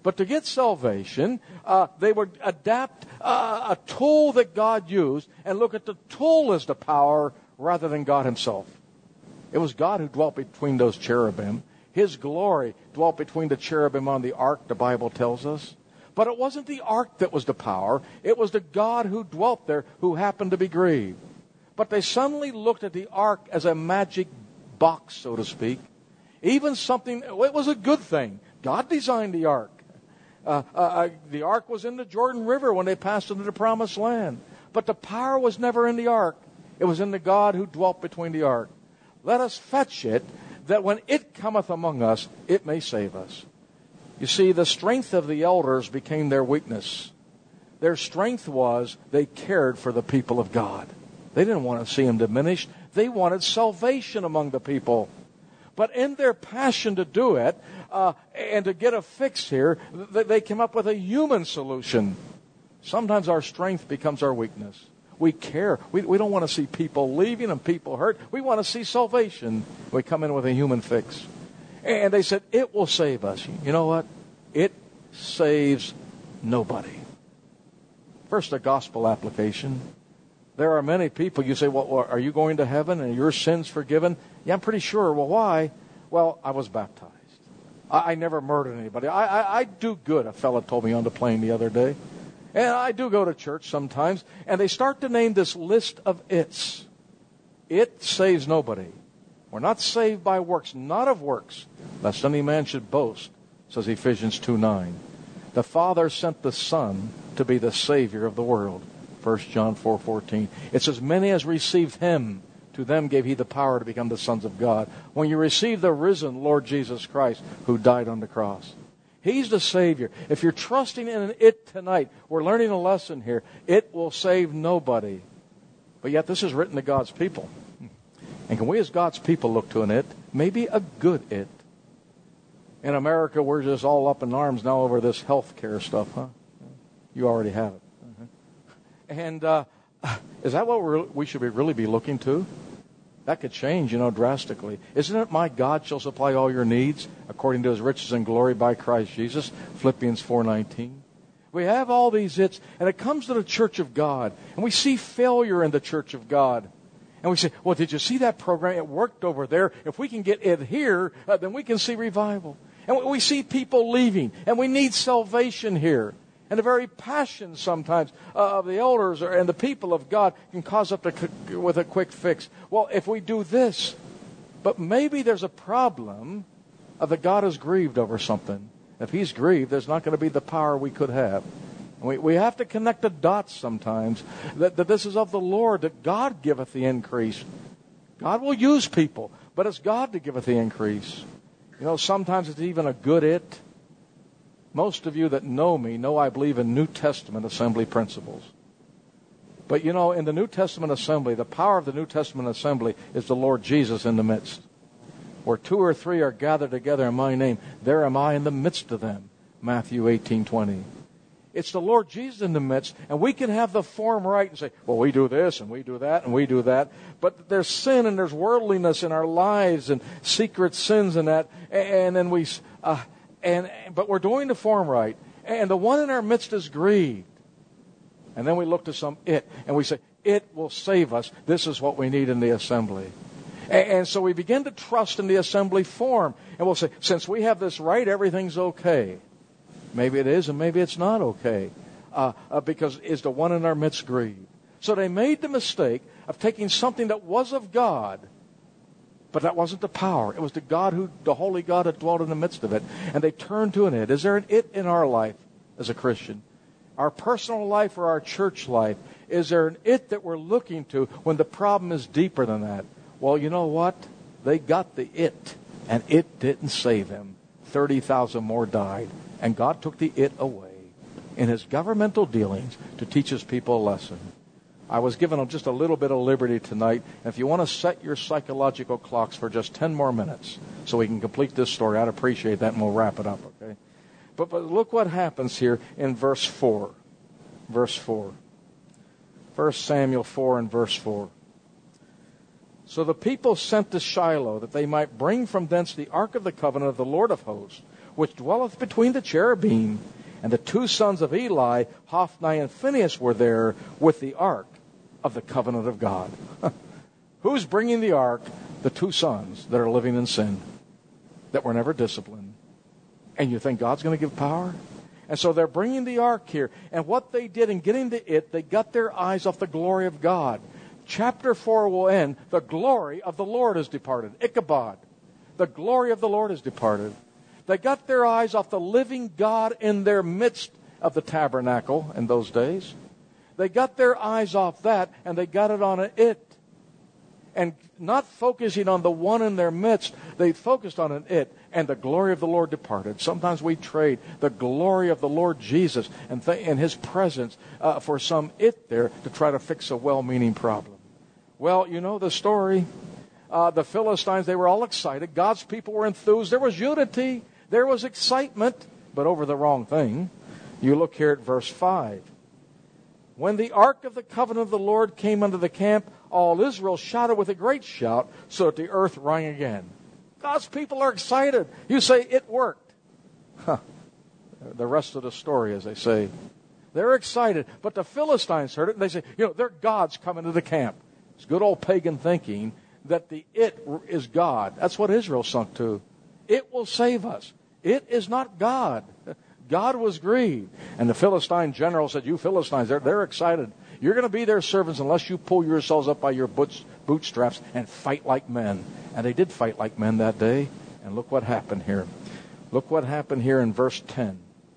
But to get salvation, uh, they would adapt uh, a tool that God used and look at the tool as the power rather than God himself. It was God who dwelt between those cherubim. His glory dwelt between the cherubim on the ark, the Bible tells us. But it wasn't the ark that was the power. It was the God who dwelt there who happened to be grieved. But they suddenly looked at the ark as a magic box, so to speak. Even something, it was a good thing. God designed the ark. Uh, uh, the ark was in the Jordan River when they passed into the promised land. But the power was never in the ark. It was in the God who dwelt between the ark. Let us fetch it, that when it cometh among us, it may save us. You see, the strength of the elders became their weakness. Their strength was they cared for the people of God. They didn't want to see them diminished. They wanted salvation among the people. But in their passion to do it, uh, and to get a fix here, th- they came up with a human solution. Sometimes our strength becomes our weakness. We care. We, we don't want to see people leaving and people hurt. We want to see salvation. We come in with a human fix. And they said, it will save us. You know what? It saves nobody. First, a gospel application. There are many people, you say, well, are you going to heaven and your sins forgiven? Yeah, I'm pretty sure. Well, why? Well, I was baptized. I, I never murdered anybody. I, I, I do good, a fellow told me on the plane the other day. And I do go to church sometimes. And they start to name this list of its. It saves nobody. We're not saved by works, not of works, lest any man should boast, says Ephesians two nine. The Father sent the Son to be the Savior of the world. First John four fourteen. It says, many as received him, to them gave he the power to become the sons of God. When you receive the risen Lord Jesus Christ, who died on the cross. He's the Savior. If you're trusting in an it tonight, we're learning a lesson here. It will save nobody. But yet this is written to God's people. And can we as God's people look to an it? Maybe a good it. In America, we're just all up in arms now over this health care stuff, huh? You already have it. And uh, is that what we're, we should be really be looking to? That could change, you know, drastically. Isn't it my God shall supply all your needs according to his riches and glory by Christ Jesus? Philippians four nineteen. We have all these its, and it comes to the church of God. And we see failure in the church of God. And we say, well, did you see that program? It worked over there. If we can get it here, uh, then we can see revival. And we see people leaving, and we need salvation here. And the very passion sometimes uh, of the elders and the people of God can cause up to, with a quick fix. Well, if we do this, but maybe there's a problem of that God is grieved over something. If he's grieved, there's not going to be the power we could have. We, we have to connect the dots sometimes that, that this is of the Lord, that God giveth the increase. God will use people, but it's God that giveth the increase. You know, sometimes it's even a good it. Most of you that know me know I believe in New Testament assembly principles. But you know, in the New Testament assembly, the power of the New Testament assembly is the Lord Jesus in the midst. Where two or three are gathered together in my name, there am I in the midst of them. Matthew eighteen twenty. It's the Lord Jesus in the midst, and we can have the form right and say, well, we do this, and we do that, and we do that. But there's sin and there's worldliness in our lives and secret sins and that. And then we... Uh, And but we're doing the form right, and the one in our midst is grieved. And then we look to some it, and we say, it will save us. This is what we need in the assembly. And, and so we begin to trust in the assembly form, and we'll say, since we have this right, everything's okay. Maybe it is, and maybe it's not okay, uh, uh, because is the one in our midst grieved? So they made the mistake of taking something that was of God. But that wasn't the power. It was the God who, the Holy God that dwelt in the midst of it. And they turned to an it. Is there an it in our life as a Christian? Our personal life or our church life? Is there an it that we're looking to when the problem is deeper than that? Well, you know what? They got the it, and it didn't save them. thirty thousand more died. And God took the it away in his governmental dealings to teach his people a lesson. I was given just a little bit of liberty tonight. And if you want to set your psychological clocks for just ten more minutes so we can complete this story, I'd appreciate that, and we'll wrap it up, okay? But, but look what happens here in verse four. Verse four. First Samuel four and verse four. So the people sent to Shiloh that they might bring from thence the ark of the covenant of the Lord of hosts, which dwelleth between the cherubim. And the two sons of Eli, Hophni and Phinehas, were there with the ark of the covenant of God. Who's bringing the ark? The two sons that are living in sin, that were never disciplined. And you think God's going to give power? And so they're bringing the ark here. And what they did in getting to it, they got their eyes off the glory of God. Chapter four will end, the glory of the Lord is departed. Ichabod. The glory of the Lord is departed. They got their eyes off the living God in their midst of the tabernacle in those days. They got their eyes off that, and they got it on an it. And not focusing on the one in their midst, they focused on an it, and the glory of the Lord departed. Sometimes we trade the glory of the Lord Jesus and, th- and His presence uh, for some it there to try to fix a well-meaning problem. Well, you know the story. Uh, the Philistines, they were all excited. God's people were enthused. There was unity. There was excitement, but over the wrong thing. You look here at verse five. When the ark of the covenant of the Lord came unto the camp, all Israel shouted with a great shout, so that the earth rang again. God's people are excited. You say, it worked. Huh. The rest of the story, as they say. They're excited. But the Philistines heard it, and they say, you know, their gods come into the camp. It's good old pagan thinking that the it is God. That's what Israel sunk to. It will save us. It is not God. God was grieved. And the Philistine general said, you Philistines, they're, they're excited. You're going to be their servants unless you pull yourselves up by your boots, bootstraps and fight like men. And they did fight like men that day. And look what happened here. Look what happened here in verse ten.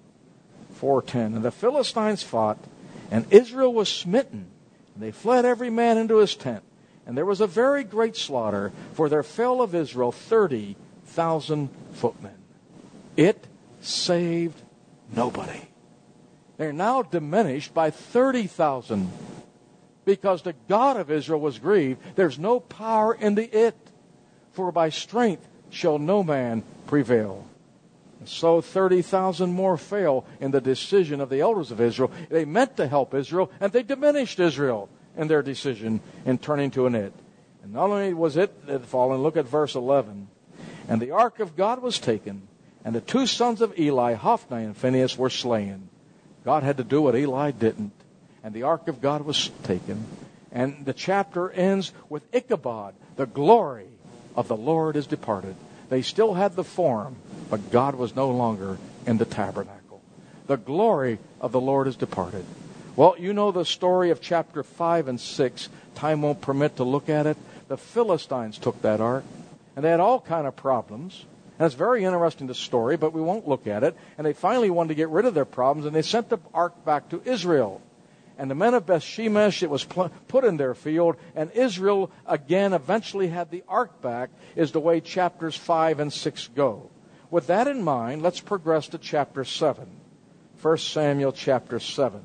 four ten. And the Philistines fought, and Israel was smitten. And they fled every man into his tent. And there was a very great slaughter, for there fell of Israel thirty thousand footmen. It saved nobody. They're now diminished by thirty thousand. Because the God of Israel was grieved. There's no power in the it. For by strength shall no man prevail. And so thirty thousand more fell in the decision of the elders of Israel. They meant to help Israel, and they diminished Israel in their decision in turning to an it. And not only was it that fallen, look at verse eleven. And the ark of God was taken, and the two sons of Eli, Hophni and Phinehas, were slain. God had to do what Eli didn't. And the ark of God was taken. And the chapter ends with Ichabod. The glory of the Lord is departed. They still had the form, but God was no longer in the tabernacle. The glory of the Lord is departed. Well, you know the story of chapter five and six. Time won't permit to look at it. The Philistines took that ark, and they had all kind of problems. And it's very interesting, the story, but we won't look at it. And they finally wanted to get rid of their problems, and they sent the ark back to Israel. And the men of Beth-Shemesh, it was pl- put in their field, and Israel again eventually had the ark back, is the way chapters five and six go. With that in mind, let's progress to chapter seven. First Samuel chapter seven.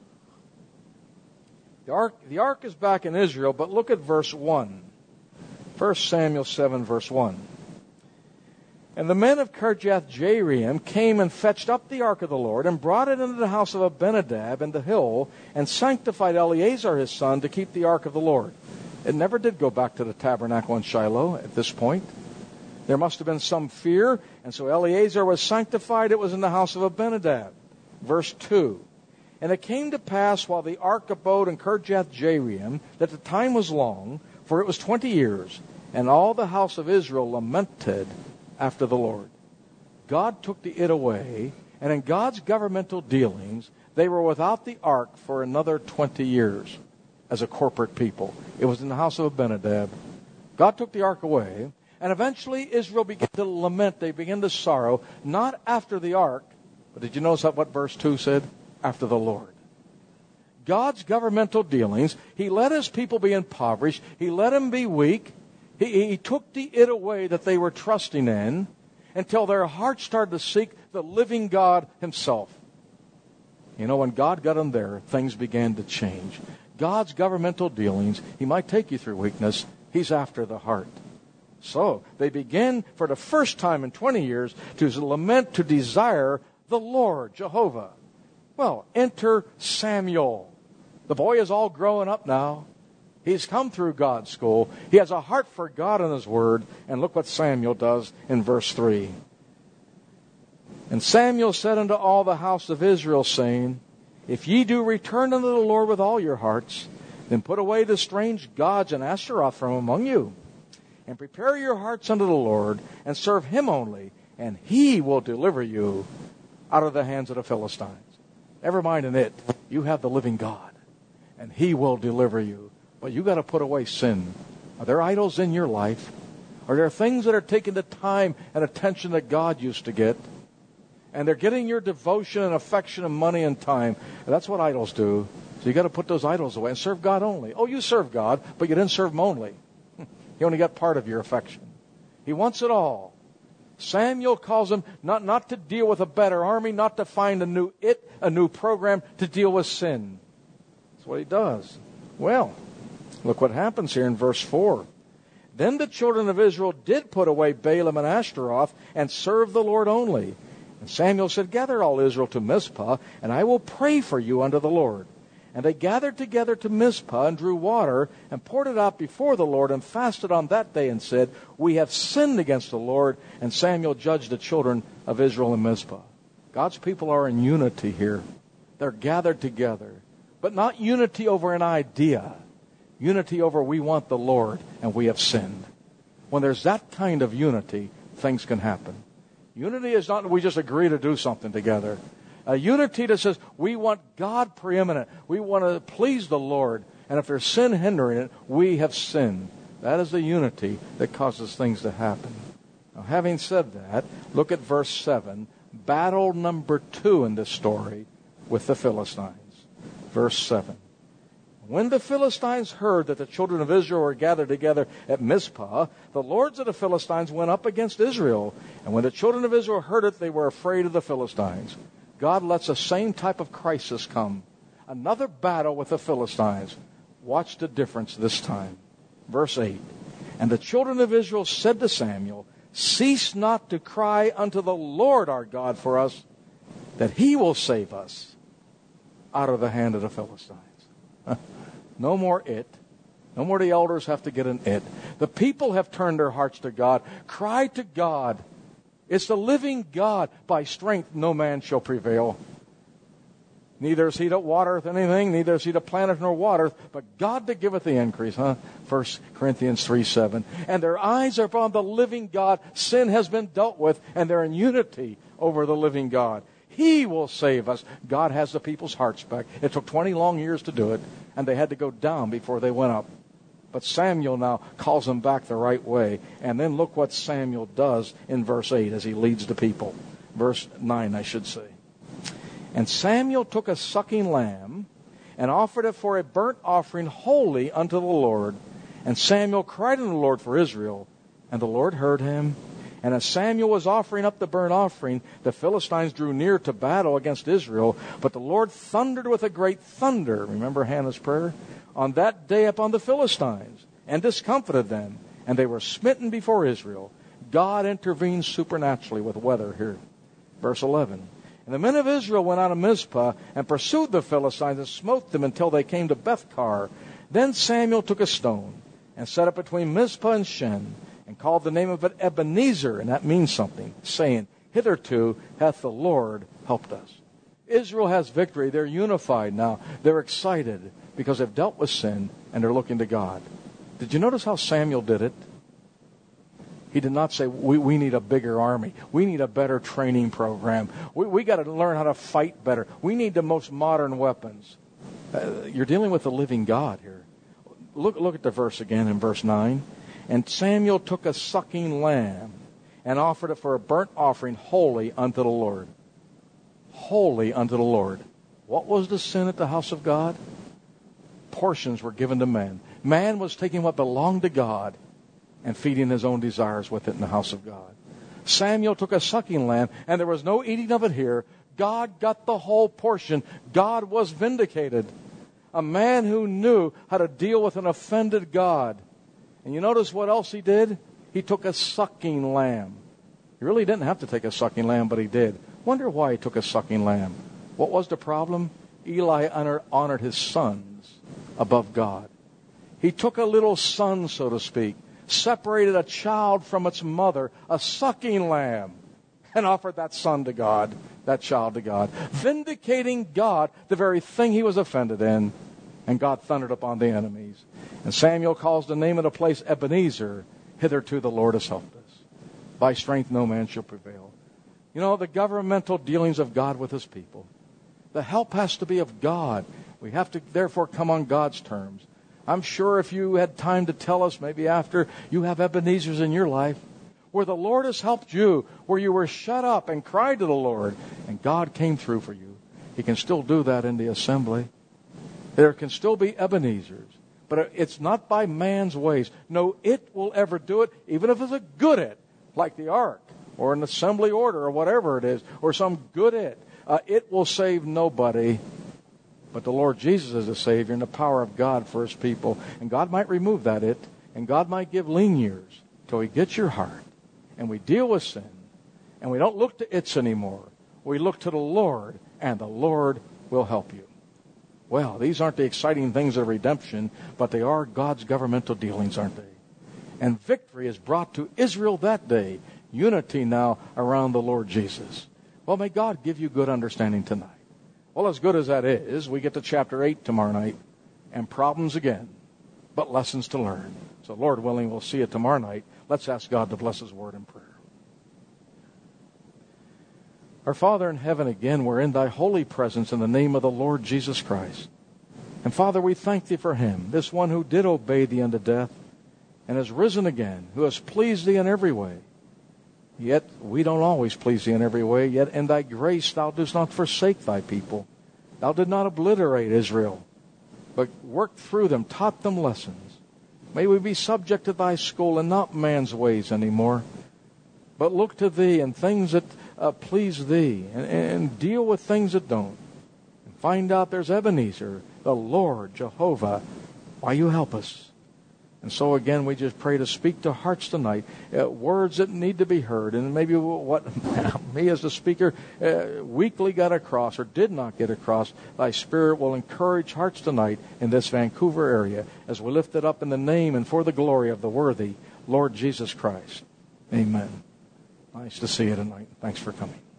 The ark, the ark is back in Israel, but look at verse one. First Samuel seven, verse one. And the men of Kirjath-Jearim came and fetched up the ark of the Lord, and brought it into the house of Abinadab in the hill, and sanctified Eleazar his son to keep the ark of the Lord. It never did go back to the tabernacle in Shiloh at this point. There must have been some fear, and so Eleazar was sanctified. It was in the house of Abinadab. Verse two. And it came to pass while the ark abode in Kirjath-Jearim that the time was long, for it was twenty years, and all the house of Israel lamented after the Lord. God took the it away, and in God's governmental dealings, they were without the ark for another twenty years as a corporate people. It was in the house of Abinadab. God took the ark away, and eventually Israel began to lament. They began to sorrow, not after the ark, but did you notice what verse two said? After the Lord. God's governmental dealings, He let His people be impoverished. He let them be weak. He, he took the it away that they were trusting in until their hearts started to seek the living God Himself. You know, when God got them there, things began to change. God's governmental dealings, He might take you through weakness. He's after the heart. So they begin for the first time in twenty years to lament, to desire the Lord, Jehovah. Well, enter Samuel. The boy is all growing up now. He's come through God's school. He has a heart for God and His Word. And look what Samuel does in verse three. And Samuel said unto all the house of Israel, saying, If ye do return unto the Lord with all your hearts, then put away the strange gods and Ashtaroth from among you, and prepare your hearts unto the Lord, and serve him only, and he will deliver you out of the hands of the Philistines. Never mind in it. You have the living God, and he will deliver you. But you got to put away sin. Are there idols in your life? Are there things that are taking the time and attention that God used to get? And they're getting your devotion and affection and money and time. And that's what idols do. So you got to put those idols away and serve God only. Oh, you serve God, but you didn't serve him only. He only got part of your affection. He wants it all. Samuel calls him not, not to deal with a better army, not to find a new it, a new program, to deal with sin. That's what he does. Well, look what happens here in verse four. Then the children of Israel did put away Balaam and Ashtaroth and serve the Lord only. And Samuel said, Gather all Israel to Mizpah, and I will pray for you unto the Lord. And they gathered together to Mizpah and drew water and poured it out before the Lord and fasted on that day and said, We have sinned against the Lord. And Samuel judged the children of Israel in Mizpah. God's people are in unity here. They're gathered together. But not unity over an idea. Unity over we want the Lord and we have sinned. When there's that kind of unity, things can happen. Unity is not we just agree to do something together. A unity that says we want God preeminent. We want to please the Lord. And if there's sin hindering it, we have sinned. That is the unity that causes things to happen. Now, having said that, look at verse seven. Battle number two in this story with the Philistines. Verse seven. When the Philistines heard that the children of Israel were gathered together at Mizpah, the lords of the Philistines went up against Israel. And when the children of Israel heard it, they were afraid of the Philistines. God lets the same type of crisis come. Another battle with the Philistines. Watch the difference this time. Verse eight. And the children of Israel said to Samuel, Cease not to cry unto the Lord our God for us, that he will save us out of the hand of the Philistines. No more it. No more the elders have to get an it. The people have turned their hearts to God. Cry to God. It's the living God. By strength no man shall prevail. Neither is he that watereth anything, neither is he that planteth nor watereth, but God that giveth the increase. Huh? First Corinthians three seven. And their eyes are upon the living God. Sin has been dealt with, and they're in unity over the living God. He will save us. God has the people's hearts back. It took twenty long years to do it, and they had to go down before they went up. But Samuel now calls them back the right way. And then look what Samuel does in verse eight as he leads the people. Verse nine, I should say. And Samuel took a sucking lamb and offered it for a burnt offering wholly unto the Lord. And Samuel cried unto the Lord for Israel, and the Lord heard him. And as Samuel was offering up the burnt offering, the Philistines drew near to battle against Israel. But the Lord thundered with a great thunder. Remember Hannah's prayer? On that day upon the Philistines, and discomfited them. And they were smitten before Israel. God intervened supernaturally with weather here. Verse eleven. And the men of Israel went out of Mizpah and pursued the Philistines and smote them until they came to Bethkar. Then Samuel took a stone and set it between Mizpah and Shen, and called the name of it Ebenezer, and that means something, saying, Hitherto hath the Lord helped us. Israel has victory. They're unified now. They're excited because they've dealt with sin, and they're looking to God. Did you notice how Samuel did it? He did not say, we, we need a bigger army. We need a better training program. We, we got to learn how to fight better. We need the most modern weapons. Uh, you're dealing with the living God here. Look, look at the verse again in verse nine. And Samuel took a sucking lamb and offered it for a burnt offering wholly unto the Lord. Wholly unto the Lord. What was the sin at the house of God? Portions were given to man. Man was taking what belonged to God and feeding his own desires with it in the house of God. Samuel took a sucking lamb, and there was no eating of it here. God got the whole portion. God was vindicated. A man who knew how to deal with an offended God. And you notice what else he did? He took a sucking lamb. He really didn't have to take a sucking lamb, but he did. Wonder why he took a sucking lamb. What was the problem? Eli honor, honored his sons above God. He took a little son, so to speak, separated a child from its mother, a sucking lamb. and offered that son to God, that child to God, vindicating God, the very thing he was offended in. And God thundered upon the enemies. And Samuel calls the name of the place Ebenezer. Hitherto the Lord has helped us. By strength no man shall prevail. You know, the governmental dealings of God with his people. The help has to be of God. We have to therefore come on God's terms. I'm sure if you had time to tell us, maybe after, you have Ebenezers in your life where the Lord has helped you, where you were shut up and cried to the Lord, and God came through for you. He can still do that in the assembly. There can still be Ebenezers, but it's not by man's ways. No, it will ever do it, even if it's a good it, like the ark, or an assembly order, or whatever it is, or some good it. Uh, it will save nobody. But the Lord Jesus is the Savior and the power of God for his people. And God might remove that it, and God might give lean years till he gets your heart. And we deal with sin. And we don't look to its anymore. We look to the Lord, and the Lord will help you. Well, these aren't the exciting things of redemption, but they are God's governmental dealings, aren't they? And victory is brought to Israel that day. Unity now around the Lord Jesus. Well, may God give you good understanding tonight. Well, as good as that is, we get to chapter eight tomorrow night, and problems again, but lessons to learn. So, Lord willing, we'll see you tomorrow night. Let's ask God to bless his word in prayer. Our Father in heaven, again, we're in thy holy presence in the name of the Lord Jesus Christ. And Father, we thank thee for him, this one who did obey thee unto death, and has risen again, who has pleased thee in every way. Yet we don't always please thee in every way, yet in thy grace thou dost not forsake thy people. Thou did not obliterate Israel, but worked through them, taught them lessons. May we be subject to thy school and not man's ways anymore, but look to thee and things that uh, please thee, and, and deal with things that don't. And find out there's Ebenezer, the Lord, Jehovah. Why you help us? And so again, we just pray to speak to hearts tonight, uh, words that need to be heard. And maybe what me as the speaker uh, weakly got across or did not get across, thy Spirit will encourage hearts tonight in this Vancouver area as we lift it up in the name and for the glory of the worthy Lord Jesus Christ. Amen. Nice to see you tonight. Thanks for coming.